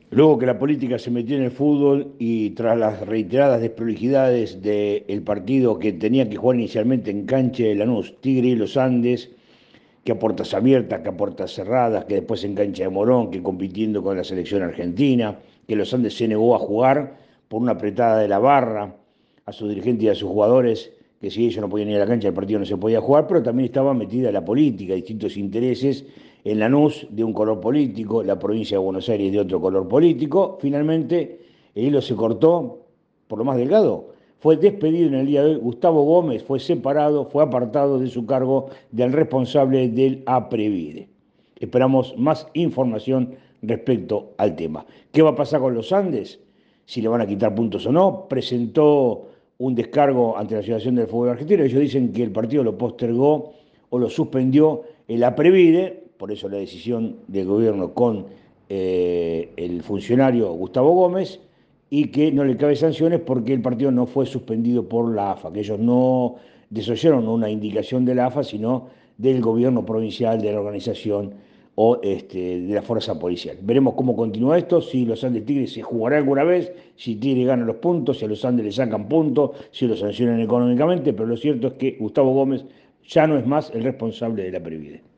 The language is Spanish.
Luego que la política se metió en el fútbol y tras las reiteradas desprolijidades del partido que tenía que jugar inicialmente en cancha de Lanús, Tigre y los Andes, que a puertas abiertas, que a puertas cerradas, que después en cancha de Morón, que compitiendo con la selección argentina, que los Andes se negó a jugar por una apretada de la barra a sus dirigentes y a sus jugadores, que si ellos no podían ir a la cancha, el partido no se podía jugar, pero también estaba metida la política, distintos intereses en Lanús de un color político, la provincia de Buenos Aires de otro color político. Finalmente, el hilo se cortó por lo más delgado. Fue despedido en el día de hoy. Gustavo Gómez fue separado, fue apartado de su cargo del responsable del APREVIDE. Esperamos más información respecto al tema. ¿Qué va a pasar con los Andes? Si le van a quitar puntos o no. Presentó un descargo ante la Asociación del Fútbol Argentino. Ellos dicen que el partido lo postergó o lo suspendió el APREVIDE, por eso la decisión del gobierno con el funcionario Gustavo Gómez, y que no le cabe sanciones porque el partido no fue suspendido por la AFA, que ellos no desoyeron una indicación de la AFA, sino del gobierno provincial, de la organización o de la fuerza policial. Veremos cómo continúa esto, si los Andes Tigres se jugará alguna vez, si Tigre gana los puntos, si a los Andes le sacan puntos, si lo sancionan económicamente, pero lo cierto es que Gustavo Gómez ya no es más el responsable de la Previde.